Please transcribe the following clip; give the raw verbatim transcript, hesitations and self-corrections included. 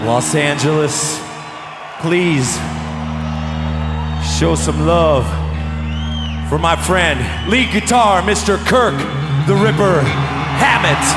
Los Angeles, please show some love for my friend, lead guitar, Mister Kirk the Ripper Hammett.